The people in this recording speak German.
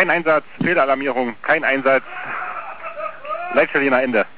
Kein Einsatz, Fehlalarmierung, kein Einsatz. Leitstelle nach Ende.